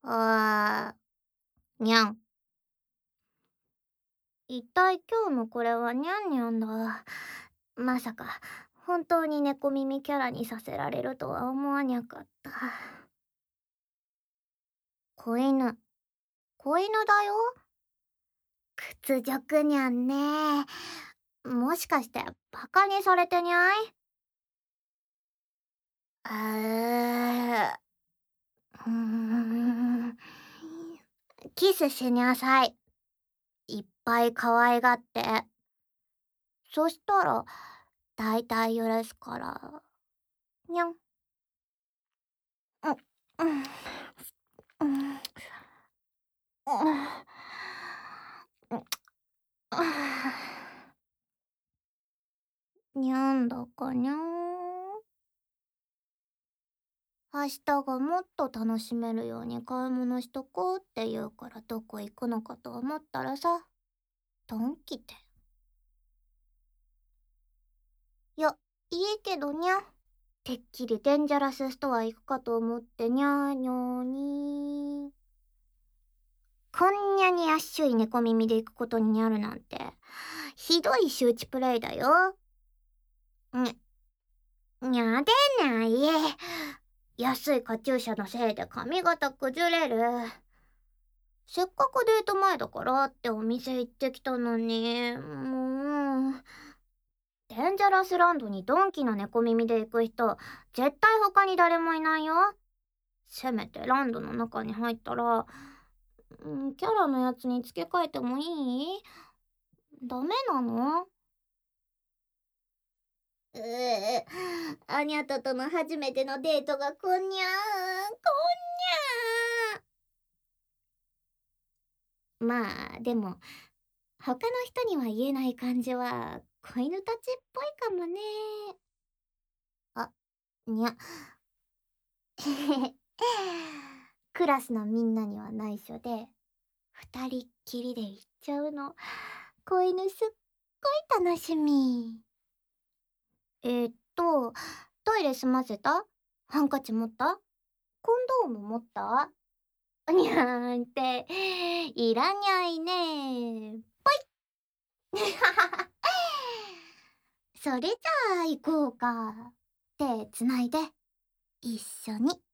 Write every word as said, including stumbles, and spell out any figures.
あー、にゃん。一体今日のこれはにゃんにゃんだ。まさか、本当に猫耳キャラにさせられるとは思わにゃかった。子犬。子犬だよ。屈辱にゃんね。もしかしてバカにされてにゃい？あー、うーん。キスしにゃさい。いっぱい可愛がって。そしたら、大体許すから。にゃん。うん、うん、うん、うん、にゃんだかにゃー。明日がもっと楽しめるように買い物しとこうって言うからどこ行くのかと思ったらさ、ドンキて。いや、いいけどにゃ。てっきりデンジャラスストア行くかと思ってにゃーにょーにー。こんにゃにあっしゅい猫耳で行くことになるなんて、ひどい周知プレイだよ。に、にゃでない。安いカチューシャのせいで髪型崩れる。せっかくデート前だからってお店行ってきたのに、もう。デンジャラスランドにドンキの猫耳で行く人、絶対他に誰もいないよ。せめてランドの中に入ったら、んキャラのやつに付け替えてもいい？ダメなの？ううアニャタとの初めてのデートがこんにゃーこんにゃー。まあでも他の人には言えない感じは子犬たちっぽいかもね。あ、にゃ。クラスのみんなには内緒で二人っきりで行っちゃうの。子犬すっごい楽しみ。えーっと、トイレ済ませた？ハンカチ持った？コンドーム持った？にゃーんって、いらにゃいね。ぽい。それじゃあ行こうか。手つないで、一緒に。